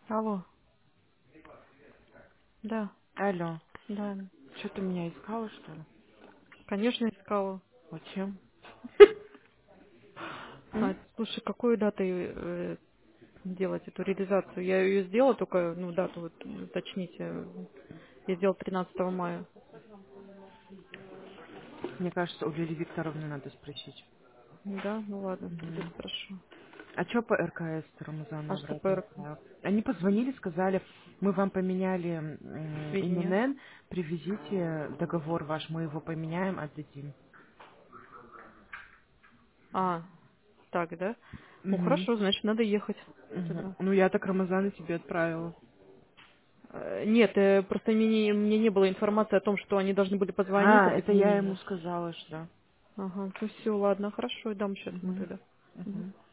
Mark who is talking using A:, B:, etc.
A: Алло, да,
B: Алло,
A: да,
B: что ты меня искала, что ли?
A: конечно, искала.
B: Зачем?
A: Слушай, какую датой делать эту реализацию? Я ее сделала, только, ну, дату вот, уточните. Я сделала 13 мая.
B: Мне кажется, у Лили Викторовны надо спросить.
A: Да, ну ладно, тогда
B: Мгм.
A: спрошу.
B: А что по РКС
A: А
B: Рамазану
A: что
B: обратно
A: по
B: отправил? Они позвонили, сказали, мы вам поменяли
A: сведения?
B: ИНН, привезите договор ваш, мы его поменяем, отдадим.
A: А, так, да? Ну
B: Угу.
A: хорошо, значит, надо ехать
B: Угу.
A: тогда.
B: Ну, я так Рамазана тебе отправила.
A: Нет, просто мне не было информации о том, что они должны были позвонить,
B: А, это я ему
A: объяснить.
B: сказала, что...
A: Ага, ну все, ладно, хорошо, дам сейчас ему
B: Угу.
A: тогда. Мгм.
B: Угу.